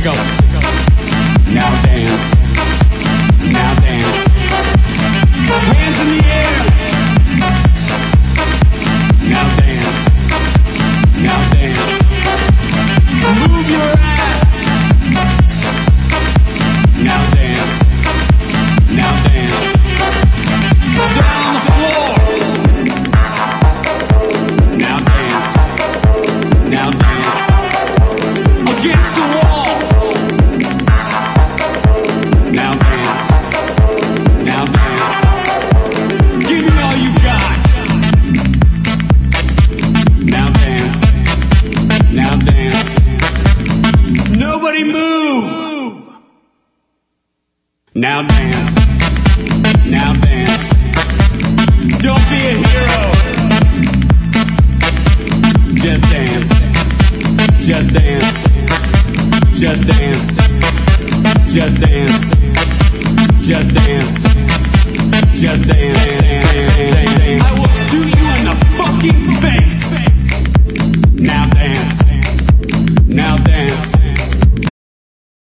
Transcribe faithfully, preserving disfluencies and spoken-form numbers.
it go. Now dance. Now dance. Hands in the air. Now dance. Now dance. Move your ass. Now dance. Now dance. Down on the floor. Now dance. Now dance. Against the wall. Now dance. Now dance. Give me all you got. Now dance. Now dance. Nobody move. Now dance. Now dance. Don't be a hero. Just dance. Just dance. Just dance. Just dance. Just dance. Just dance. I will shoot you in the fucking face.